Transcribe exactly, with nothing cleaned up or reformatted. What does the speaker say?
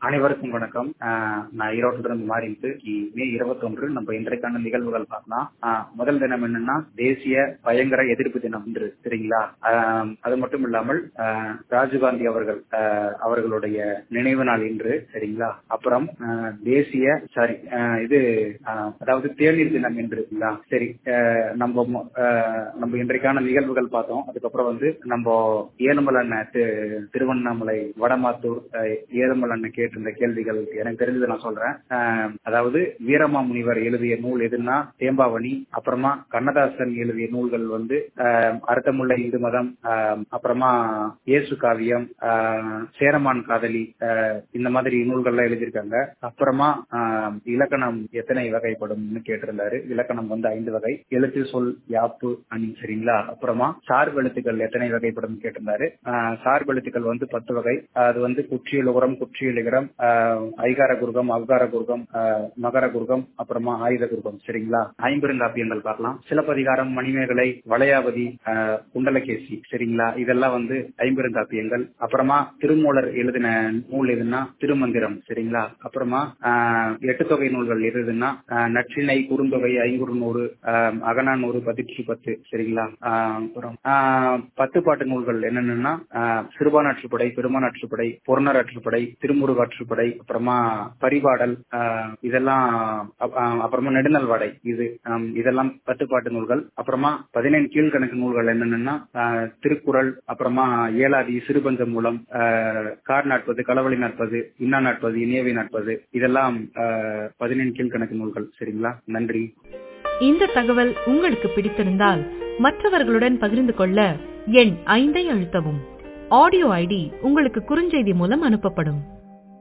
அனைவருக்கும் வணக்கம். ஆஹ் நான் ஈரோட்டில இருந்து மாறிட்டு மே இருபத்தி ஒன்று நம்ம இன்றைக்கான நிகழ்வுகள் பார்க்கலாம். ஆஹ் முதல் தினம் என்னன்னா தேசிய பயங்கர எதிர்ப்பு தினம் என்று சரிங்களா. ஆஹ் அது மட்டும் இல்லாமல் ஆஹ் ராஜீவ்காந்தி அவர்கள் ஆஹ் அவர்களுடைய நினைவு நாள் இன்று சரிங்களா. அப்புறம் ஆஹ் தேசிய சாரி ஆஹ் இது ஆஹ் அதாவது தேநீர் தினம் என்று சரி. ஆஹ் நம்ம ஆஹ் நம்ம இன்றைக்கான நிகழ்வுகள் பார்த்தோம். அதுக்கப்புறம் வந்து நம்ம ஏழுமலை திருவண்ணாமலை வடமாத்தூர் ஏழுமலை கேட்டிருந்த கேள்விகள் எனக்கு தெரிஞ்சதை நான் சொல்றேன். அதாவது வீரமாமுனிவர் எழுதிய நூல் எதுன்னா தேம்பாவணி. அப்புறமா கண்ணதாசன் எழுதிய நூல்கள் வந்து அர்த்தமுள்ள இந்து மதம், அப்புறமா இயேசு காவியம், சேரமான் காதலி, இந்த மாதிரி நூல்கள்லாம் எழுதியிருக்காங்க. அப்புறமா இலக்கணம் எத்தனை வகைப்படும் கேட்டிருந்தாரு. இலக்கணம் வந்து ஐந்து வகை. எழுத்து சொல் யாப்பு அணி சரிங்களா. அப்புறமா சார்பு எழுத்துக்கள் எத்தனை வகைப்படும் கேட்டிருந்தாரு. சார்பு எழுத்துக்கள் வந்து பத்து வகை. அது வந்து குற்றியலுகரம், குற்றியலிகரம், ஐகார குருகம், அவ்கார குருகம், மகர குருகம், அப்புறமா ஆயுத குருகம் சரிங்களா. ஐம்பெருங்காப்பியங்கள் பார்க்கலாம். சிலப்பதிகாரம், மணிமேகலை, வளையாவதி, குண்டலகேசி சரிங்களா. இதெல்லாம் வந்து ஐம்பெருங்காப்பியங்கள். அப்புறமா திருமூலர் எழுதின நூல் எதுன்னா திருமந்திரம் சரிங்களா. அப்புறமா எட்டு தொகை நூல்கள் எதுன்னா நற்றிணை, குறுந்தொகை, ஐங்குறுநூறு, அகநானூறு, பதிற்று பத்து சரிங்களா. அப்புறம் பத்து பாட்டு நூல்கள் என்னென்னா சிறுபானாற்றுப்படை, பெருமானாற்றுப்படை, பொருணராற்றுப்படை, திருமுருகாற்றுப்படை, அப்புறமா பரிபாடல், இதெல்லாம் அப்புறமா நெடுநல்வாடை, இது இதெல்லாம் பத்து பாட்டு நூல்கள். அப்புறமா பதினேழு கீழ்கணக்கு நூல்கள் என்னென்னா திருக்குறள், அப்புறமா ஏழாதி, சிறுபஞ்ச மூலம், கார் நாட்பது, களவழி நாட்பது, இன்னா நாட்பது, இனியவை நாட்பது, இதெல்லாம் பதினேழு கீழ்கணக்கு நூல்கள் சரிங்களா. நன்றி. இந்த தகவல் உங்களுக்கு பிடித்திருந்தால் மற்றவர்களுடன் பகிர்ந்து கொள்ள எண் ஐந்தை அழுத்தவும். ஆடியோ ஐடி உங்களுக்கு குறுஞ்செய்தி மூலம் அனுப்பப்படும்.